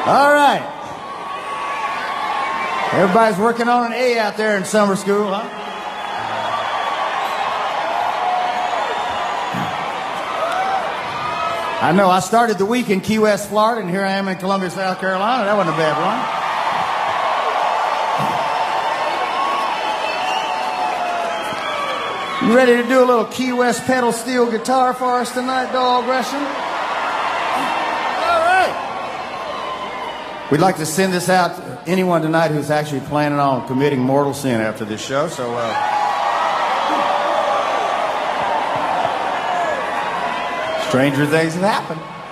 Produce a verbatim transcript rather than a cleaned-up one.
All right. Everybody's working on an A out there in summer school, huh? I know. I started the week in Key West, Florida, and here I am in Columbia, South Carolina. That wasn't a bad one. You ready to do a little Key West pedal steel guitar for us tonight, Dog Gresham? All right. We'd like to send this out to anyone tonight who's actually planning on committing mortal sin after this show, so... Uh, stranger things have happened.